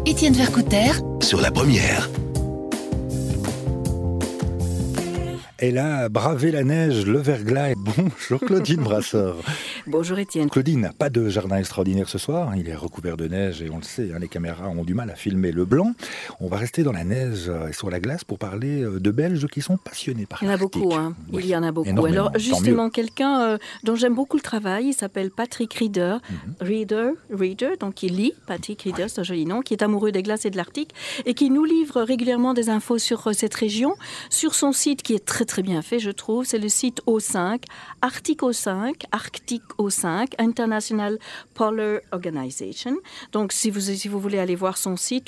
Étienne Vercouter sur la première. Elle a bravé la neige, le verglas. Bonjour Claudine Brasseur. Bonjour Étienne. Claudine n'a pas de jardin extraordinaire ce soir. Il est recouvert de neige et on le sait, les caméras ont du mal à filmer le blanc. On va rester dans la neige et sur la glace pour parler de Belges qui sont passionnés par l'Arctique. Il y en a beaucoup, Oui, il y en a beaucoup. énormément. Alors justement, quelqu'un dont j'aime beaucoup le travail, il s'appelle Patrick Reader. Reader, donc il lit, Patrick Reader, c'est un joli nom, qui est amoureux des glaces et de l'Arctique et qui nous livre régulièrement des infos sur cette région, sur son site qui est très très bien fait, je trouve. C'est le site O5, Arctic O5, International Polar Organization. Donc, si vous voulez aller voir son site,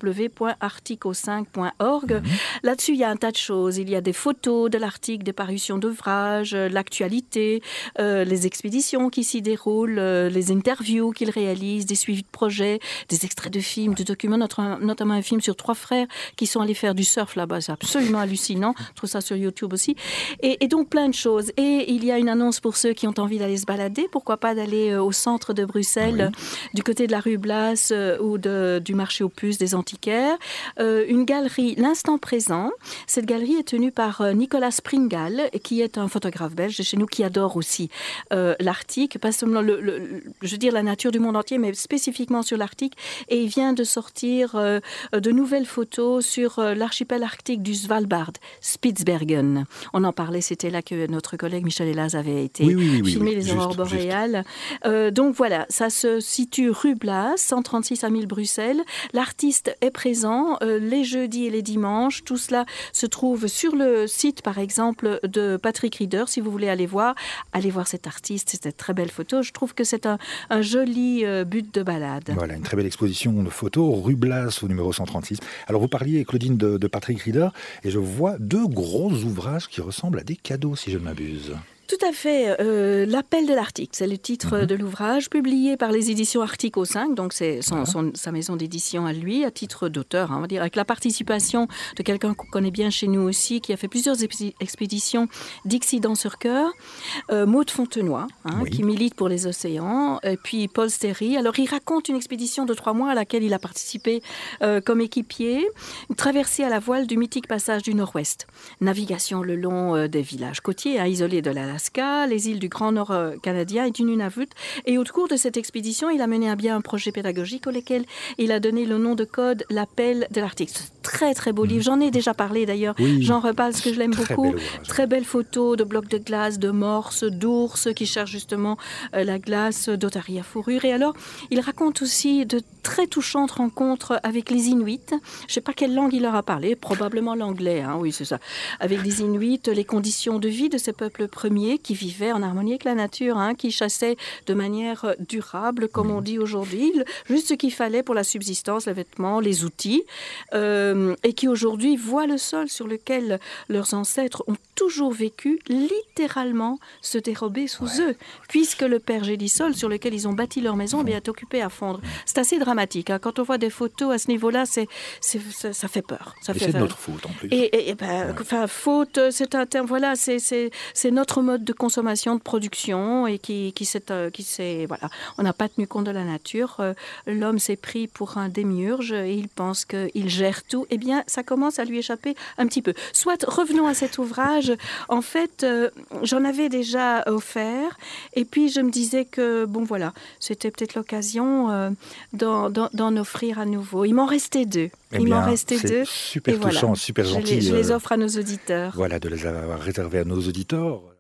www.arctico5.org. Là-dessus, il y a un tas de choses. Il y a des photos de l'Arctique, des parutions d'ouvrages, l'actualité, les expéditions qui s'y déroulent, les interviews qu'il réalise, des suivis de projets, des extraits de films, de documents, notamment un film sur 3 frères qui sont allés faire du surf là-bas. C'est absolument hallucinant. Je trouve ça sur YouTube aussi. Et donc, plein de choses. Et il y a une annonce pour ceux qui ont envie d'aller se balader. Pourquoi pas d'aller au centre de Bruxelles, du côté de la rue Blas ou du marché aux puces des antiquaires. Une galerie, l'instant présent. Cette galerie est tenue par Nicolas Springal, qui est un photographe belge de chez nous, qui adore aussi l'Arctique, pas seulement je veux dire la nature du monde entier, mais spécifiquement sur l'Arctique. Et il vient de sortir de nouvelles photos sur l'archipel arctique du Svalbard, Spitsbergen. On en parlait, c'était là que notre collègue Michel Helaz avait été filmer les aurores boréales. Donc voilà, ça se situe rue Blas, 136 à 1000 Bruxelles. L'artiste est présent les jeudis et les dimanches. Tout cela se trouve sur le site, par exemple, de Patrick Reader. Si vous voulez allez voir cet artiste, c'est une très belle photo. Je trouve que c'est un joli but de balade. Voilà, une très belle exposition de photos, rue Blas au numéro 136. Alors vous parliez, Claudine, de Patrick Reader, et je vois 2 gros ouvrages qui ressemblent à des cadeaux, si je ne m'abuse. Tout à fait. L'appel de l'Arctique, c'est le titre de l'ouvrage, publié par les éditions Arctic O5, donc c'est sa maison d'édition à lui, à titre d'auteur, on va dire, avec la participation de quelqu'un qu'on connaît bien chez nous aussi, qui a fait plusieurs expéditions d'Ixi Danser-Cœur, Maud Fontenoy, qui milite pour les océans, et puis Paul Sterry. Alors, il raconte une expédition de 3 mois à laquelle il a participé comme équipier, une traversée à la voile du mythique passage du Nord-Ouest, navigation le long des villages côtiers, isolés de l'Alaska, les îles du Grand Nord canadien et du Nunavut. Et au cours de cette expédition, il a mené à bien un projet pédagogique auquel il a donné le nom de code L'Appel de l'Arctique. C'est un très très beau livre. J'en ai déjà parlé d'ailleurs. J'en reparle parce que je l'aime beaucoup. Très belle photo de blocs de glace, de morses, d'ours qui cherchent justement la glace, d'otaries à fourrure. Et alors, il raconte aussi de très touchantes rencontres avec les Inuits. Je ne sais pas quelle langue il leur a parlé, probablement l'anglais, oui c'est ça. Avec les Inuits, les conditions de vie de ces peuples premiers qui vivaient en harmonie avec la nature, qui chassaient de manière durable, comme on dit aujourd'hui, juste ce qu'il fallait pour la subsistance, les vêtements, les outils, et qui aujourd'hui voient le sol sur lequel leurs ancêtres ont toujours vécu, littéralement se dérober sous eux, puisque le père Gélisol sur lequel ils ont bâti leur maison est occupé à fondre. C'est assez dramatique. Quand on voit des photos à ce niveau-là, ça fait peur. C'est de notre faute en plus. Faute, c'est un terme, voilà, c'est notre mode de consommation, de production, et qui s'est, voilà, on n'a pas tenu compte de la nature. L'homme s'est pris pour un démiurge et il pense qu'il gère tout. Eh bien, ça commence à lui échapper un petit peu. Soit, revenons à cet ouvrage. En fait, j'en avais déjà offert, et puis je me disais que, c'était peut-être l'occasion d'en offrir à nouveau. Il m'en restait 2. Super touchant, super gentil. Je les offre à nos auditeurs. Voilà, de les avoir réservés à nos auditeurs.